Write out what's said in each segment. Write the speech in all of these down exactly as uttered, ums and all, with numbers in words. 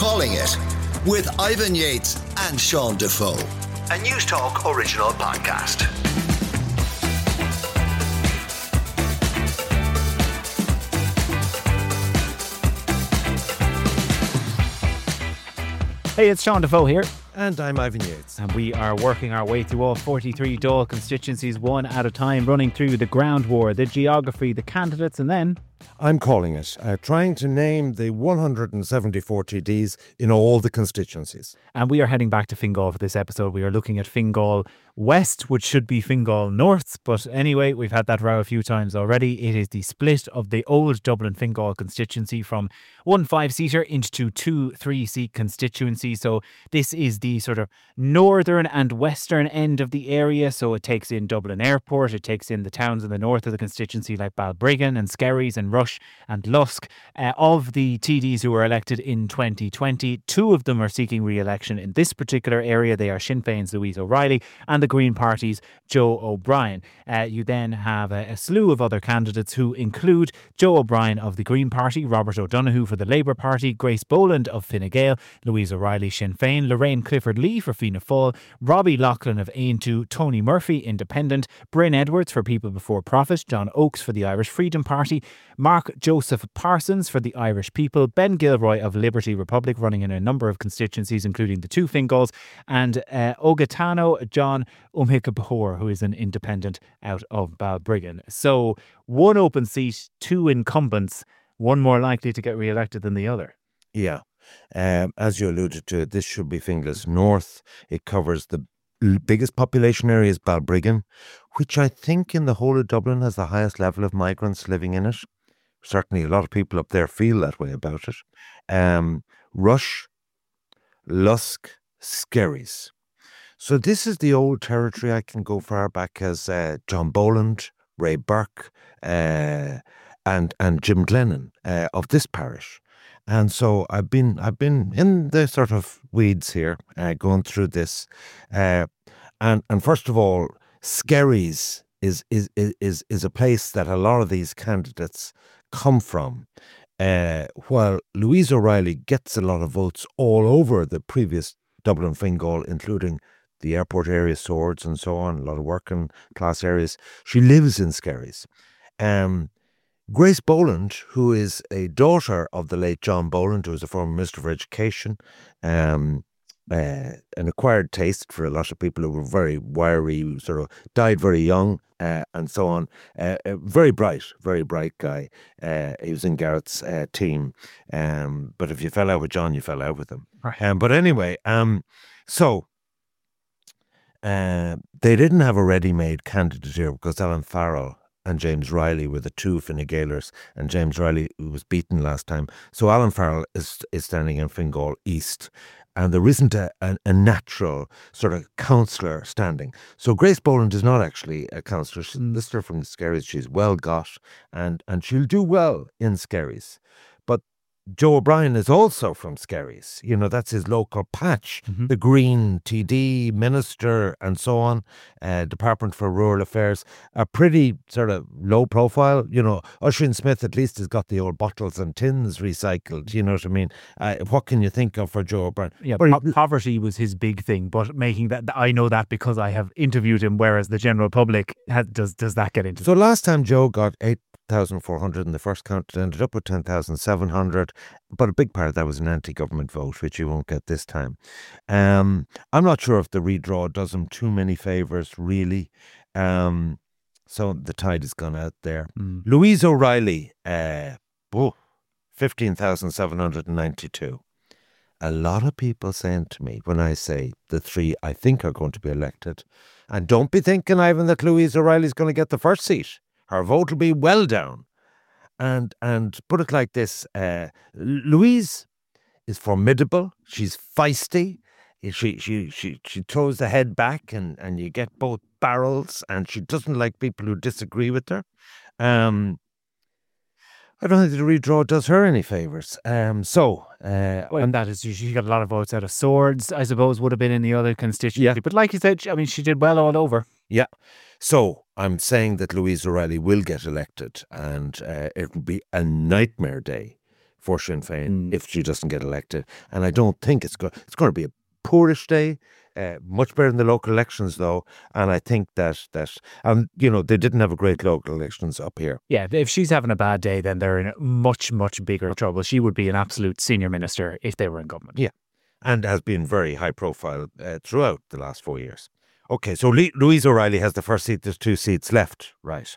Calling It with Ivan Yates and Sean Defoe. A News Talk original podcast. Hey, it's Sean Defoe here. And I'm Ivan Yates. And we are working our way through all forty-three Dáil constituencies one at a time, running through the ground war, the geography, the candidates, and then... I'm calling it, uh, trying to name the one hundred seventy-four T Ds in all the constituencies. And we are heading back to Fingal for this episode. We are looking at Fingal West, which should be Fingal North. But anyway, we've had that row a few times already. It is the split of the old Dublin Fingal constituency from one five-seater into two three-seat constituencies. So this is the sort of northern and western end of the area. So it takes in Dublin Airport. It takes in the towns in the north of the constituency like Balbriggan and Skerries and Rush and Lusk. Uh, of the T Ds who were elected in twenty twenty, two of them are seeking re-election in this particular area. They are Sinn Féin's Louise O'Reilly and the Green Party's Joe O'Brien. Uh, you then have a, a slew of other candidates who include Joe O'Brien of the Green Party, Robert O'Donoghue for the Labour Party, Grace Boland of Fine Gael, Louise O'Reilly Sinn Féin, Lorraine Clifford-Lee for Fianna Fáil, Robbie Loughlin of Aontú, Tony Murphy Independent, Bryn Edwards for People Before Profit, John Oakes for the Irish Freedom Party, Mark Joseph Parsons for the Irish People, Ben Gilroy of Liberty Republic, running in a number of constituencies including the two Fingals, and uh, Ogatano John Umhikabhor, who is an independent out of Balbriggan. So one open seat, two incumbents, one more likely to get re-elected than the other. Yeah. Um, as you alluded to, this should be Fingal's North. It covers the l- biggest population area is Balbriggan, which I think in the whole of Dublin has the highest level of migrants living in it. Certainly a lot of people up there feel that way about it. Um, Rush, Lusk, Skerries. So this is the old territory. I can go far back as uh, John Boland, Ray Burke, uh, and and Jim Glennon uh, of this parish. And so I've been I've been in the sort of weeds here, uh, going through this. Uh, and and first of all, Skerries is is is is a place that a lot of these candidates come from. Uh, while Louise O'Reilly gets a lot of votes all over the previous Dublin Fingal, including the airport area, Swords and so on, a lot of working class areas, she lives in Skerries. Um, Grace Boland, who is a daughter of the late John Boland, who was a former Minister for Education, um, uh, an acquired taste for a lot of people who were very wiry, sort of died very young, uh, and so on. Uh, uh, very bright, very bright guy. Uh, he was in Garrett's uh, team. Um, but if you fell out with John, you fell out with him. Right. Um, but anyway, um, so uh, they didn't have a ready-made candidate here because Alan Farrell and James Riley were the two Fine Gaelers, and James Riley was beaten last time. So Alan Farrell is is standing in Fingal East, and there isn't a, a, a natural sort of councillor standing. So Grace Boland is not actually a councillor. She's a listener from Skerries. She's well got, and, and she'll do well in Skerries. But Joe O'Brien is also from Skerries. You know, that's his local patch. Mm-hmm. The Green T D, Minister, and so on, uh, Department for Rural Affairs, a pretty sort of low profile. You know, Oisin Smith at least has got the old bottles and tins recycled. You know what I mean? Uh, what can you think of for Joe O'Brien? Yeah, but po- poverty was his big thing, but making that, I know that because I have interviewed him, whereas the general public, has, does does that get into So last time Joe got eight thousand four hundred in the first count, it ended up with ten thousand seven hundred, but a big part of that was an anti-government vote, which you won't get this time. Um, I'm not sure if the redraw does him too many favours, really. Um, so the tide has gone out there. Mm. Louise O'Reilly, uh, oh, fifteen thousand seven hundred ninety-two. A lot of people saying to me when I say the three I think are going to be elected, and don't be thinking, Ivan, that Louise O'Reilly's going to get the first seat. Her vote will be well down. And and put it like this, uh, Louise is formidable. She's feisty. She she she she throws the head back and, and you get both barrels, and she doesn't like people who disagree with her. Um, I don't think the redraw does her any favours. Um, so, uh, well, and that is, she got a lot of votes out of Swords, I suppose, would have been in the other constituency. Yeah. But like you said, I mean, she did well all over. Yeah. So I'm saying that Louise O'Reilly will get elected, and uh, it will be a nightmare day for Sinn Féin Mm. if she doesn't get elected. And I don't think it's going. It's going to be a poorish day. Uh, much better than the local elections, though. And I think that that and you know they didn't have a great local elections up here. Yeah, if she's having a bad day, then they're in much, much bigger trouble. She would be an absolute senior minister if they were in government. Yeah, and has been very high profile uh, throughout the last four years. Okay, so Le- Louise O'Reilly has the first seat. There's two seats left, right?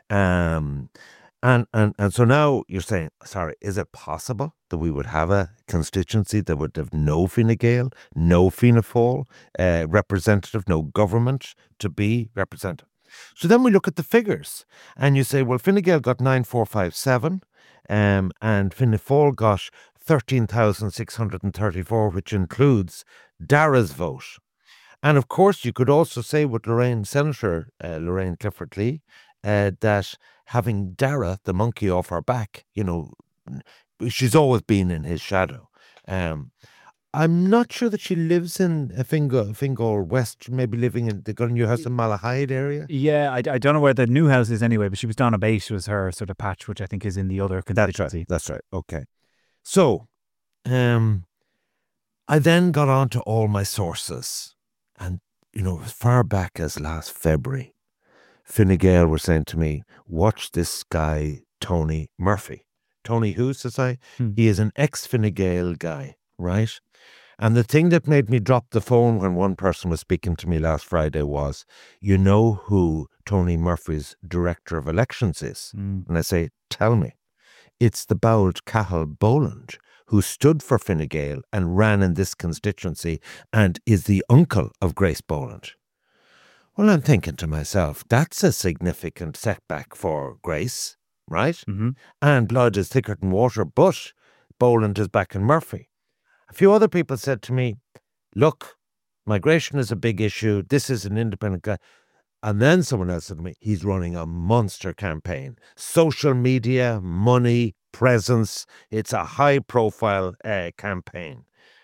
Um, and and and so now you're saying, sorry, is it possible that we would have a constituency that would have no Fine Gael, no Fianna Fáil uh, representative, no government to be represented? So then we look at the figures, and you say, well, Fine Gael got nine four five seven, um, and Fianna Fáil got thirteen thousand six hundred thirty-four, which includes Dara's vote. And of course, you could also say with Lorraine Senator uh, Lorraine Clifford Lee uh, that having Dara, the monkey, off her back, you know, she's always been in his shadow. Um, I'm not sure that she lives in Fingal, Fingal West, maybe living in the Gunnew House in Malahide area. Yeah, I, I don't know where the new house is anyway, but she was down a base was her sort of patch, which I think is in the other constituency. That's right. Okay. So, um, I then got on to all my sources. And, you know, as far back as last February, Fine Gael were saying to me, watch this guy, Tony Murphy. Tony who, says I? Hmm. He is an ex-Fine Gael guy, right? And the thing that made me drop the phone when one person was speaking to me last Friday was, you know who Tony Murphy's director of elections is? Mm. And I say, tell me. It's the Bald Cahill Boland, who stood for Fine Gael and ran in this constituency and is the uncle of Grace Boland. Well, I'm thinking to myself, that's a significant setback for Grace, right? Mm-hmm. And blood is thicker than water, but Boland is back in Murphy. A few other people said to me, look, migration is a big issue. This is an independent guy. And then someone else said to me, he's running a monster campaign. Social media, money, presence. It's a high-profile uh, campaign.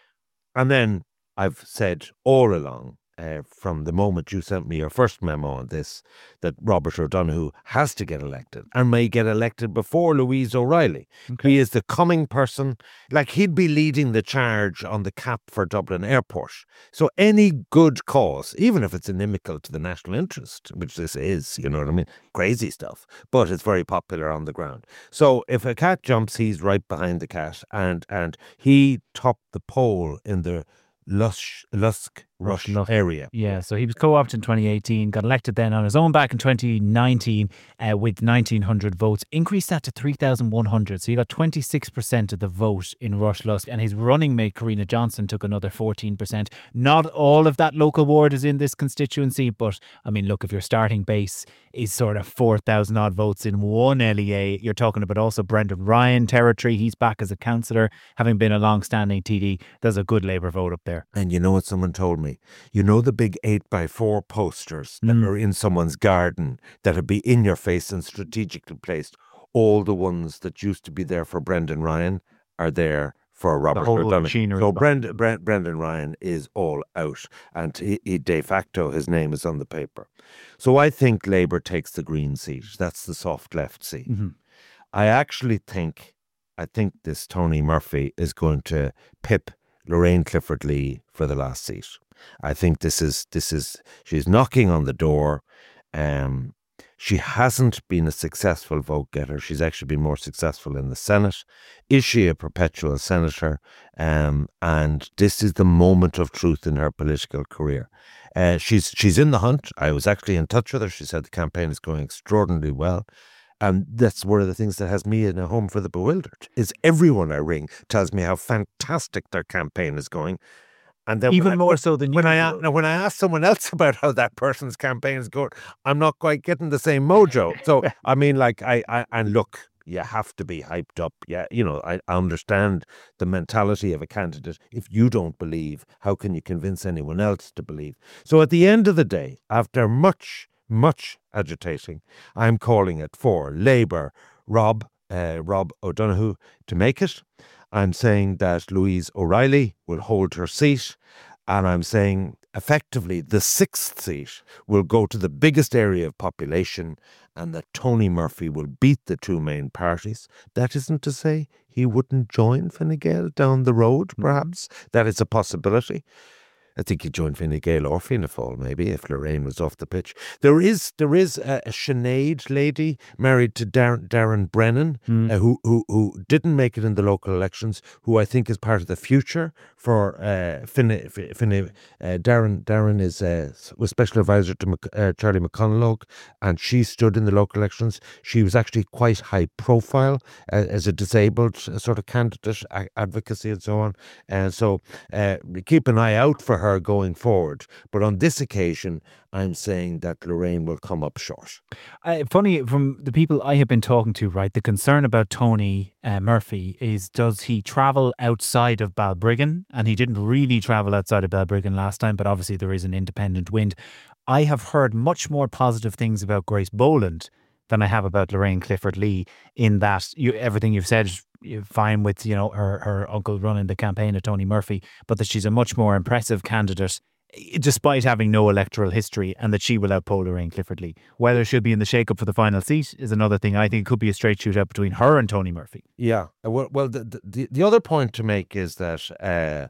And then I've said all along, uh, from the moment you sent me your first memo on this, that Robert O'Donoghue has to get elected and may get elected before Louise O'Reilly. Okay. He is the coming person. Like, he'd be leading the charge on the cap for Dublin Airport. So any good cause, even if it's inimical to the national interest, which this is, you know what I mean, crazy stuff, but it's very popular on the ground. So if a cat jumps, he's right behind the cat, and and he topped the poll in the Lush, Lusk Rush Lusk. area. Yeah, so he was co-opted in twenty eighteen, got elected then on his own back in twenty nineteen uh, with nineteen hundred votes, increased that to three thousand one hundred. So he got twenty-six percent of the vote in Rush Lusk, and his running mate, Karina Johnson, took another fourteen percent. Not all of that local ward is in this constituency, but I mean, look, if your starting base is sort of four thousand odd votes in one L E A, you're talking about also Brendan Ryan territory. He's back as a councillor, having been a long-standing T D. There's a good Labour vote up there. And you know what someone told me? You know the big eight by four posters that Mm. are in someone's garden that would be in your face and strategically placed? All the ones that used to be there for Brendan Ryan are there for Robert whole O'Donoghue. machinery So is behind Brend, Brend, Brendan Ryan is all out, and he, he, de facto his name is on the paper. So I think Labour takes the Green seat. That's the soft left seat. Mm-hmm. I actually think, I think this Tony Murphy is going to pip Lorraine Clifford Lee for the last seat. I think this is, this is, she's knocking on the door. Um, she hasn't been a successful vote getter. She's actually been more successful in the Senate. Is she a perpetual senator? Um, and this is the moment of truth in her political career. Uh, she's, she's in the hunt. I was actually in touch with her. She said the campaign is going extraordinarily well. And that's one of the things that has me in a home for the bewildered, is everyone I ring tells me how fantastic their campaign is going. And then Even when more I, so than when you. I now, when I ask someone else about how that person's campaign is going, I'm not quite getting the same mojo. So I mean, like I, I and look, you have to be hyped up. Yeah, you know, I, I understand the mentality of a candidate. If you don't believe, how can you convince anyone else to believe? So at the end of the day, after much much agitating, I'm calling it for Labour, Rob, uh, Rob O'Donoghue to make it. I'm saying that Louise O'Reilly will hold her seat. And I'm saying, effectively, the sixth seat will go to the biggest area of population, and that Tony Murphy will beat the two main parties. That isn't to say he wouldn't join Fine Gael down the road, perhaps. Mm-hmm. That is a possibility. I think he'd join Fine Gael or Fianna Fáil, maybe, if Lorraine was off the pitch. There is there is a, a Sinead lady married to Darren, Darren Brennan, mm. uh, who, who who didn't make it in the local elections, who I think is part of the future for uh, Fine, Fine, uh, Darren. Darren is uh, was special advisor to Mc, uh, Charlie McConalogue, and she stood in the local elections. She was actually quite high profile uh, as a disabled uh, sort of candidate, a- advocacy and so on. And so uh, keep an eye out for her her going forward. But on this occasion, I'm saying that Lorraine will come up short. Uh, funny, from the people I have been talking to, right, the concern about Tony uh, Murphy is, does he travel outside of Balbriggan? And he didn't really travel outside of Balbriggan last time, but obviously there is an independent wind. I have heard much more positive things about Grace Boland than I have about Lorraine Clifford Lee, in that you, everything you've said, you're fine with, you know, her, her uncle running the campaign of Tony Murphy, but that she's a much more impressive candidate despite having no electoral history, and that she will outpoll Lorraine Clifford Lee. Whether she'll be in the shake-up for the final seat is another thing. I think it could be a straight shootout between her and Tony Murphy. Yeah. Well, well the, the, the other point to make is that uh,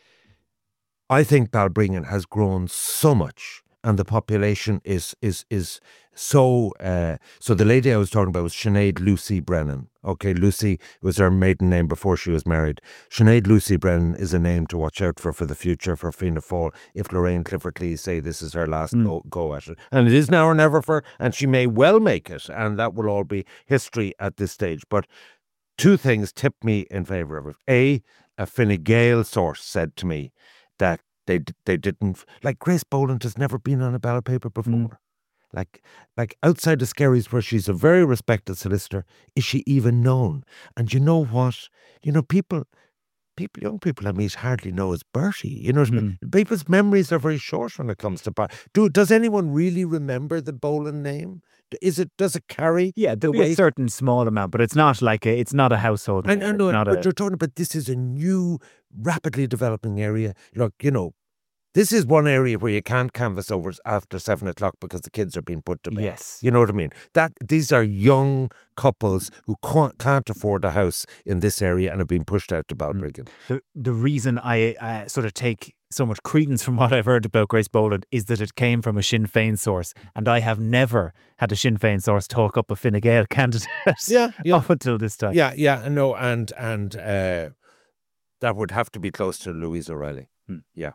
I think Balbriggan has grown so much, and the population is is is so. Uh, so the lady I was talking about was Sinead Lucy Brennan. Okay, Lucy was her maiden name before she was married. Sinead Lucy Brennan is a name to watch out for for the future for Fianna Fáil if Lorraine Clifford Lee say this is her last mm. go, go at it. And it is now or never for her, and she may well make it, and that will all be history at this stage. But two things tip me in favour of it. A, a Fine Gael source said to me that They they didn't, like, Grace Boland has never been on a ballot paper before. Mm. Like, like outside the Skerries, where she's a very respected solicitor, is she even known? And you know what? You know, people, people, young people I meet hardly know as Bertie. You know what mm. I mean? People's memories are very short when it comes to bar. Do does anyone really remember the Boland name? Is it does it carry? Yeah, there'll be a certain small amount, but it's not like a, it's not a household. I, I know, but a... you're talking about this is a new, rapidly developing area. Look, you know, this is one area where you can't canvass over after seven o'clock because the kids are being put to bed. Yes, you know what I mean. That these are young couples who can't, can't afford a house in this area and have been pushed out to Balbriggan. The the reason I uh, sort of take so much credence from what I've heard about Grace Boland is that it came from a Sinn Féin source, and I have never had a Sinn Féin source talk up a Fine Gael candidate. Yeah, yeah. Up until this time. Yeah, yeah, no, and and uh, that would have to be close to Louise O'Reilly. Hmm. Yeah.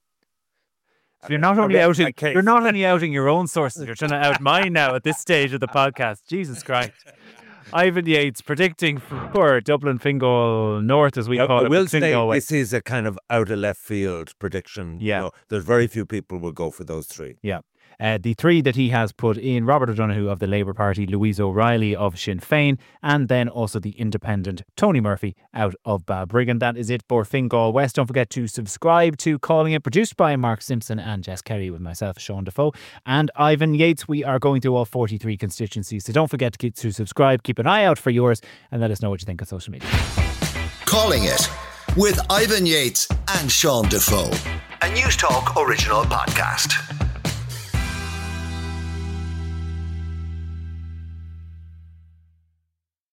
So you're not only outing, you're not only outing your own sources, you're trying to out mine now at this stage of the podcast. Jesus Christ. Ivan Yates predicting for Dublin Fingal North, as we I, call I it. will say this is a kind of out of left field prediction. Yeah. You know, there's very few people will go for those three. Yeah. Uh, the three that he has put in: Robert O'Donoghue of the Labour Party, Louise O'Reilly of Sinn Féin, and then also the independent Tony Murphy out of Balbriggan. That is it for Fingal West. Don't forget to subscribe to Calling It, produced by Mark Simpson and Jess Kerry, with myself, Sean Defoe, and Ivan Yates. We are going through all forty-three constituencies, so don't forget to, get, to subscribe, keep an eye out for yours, and let us know what you think on social media. Calling It with Ivan Yates and Sean Defoe, a News Talk original podcast.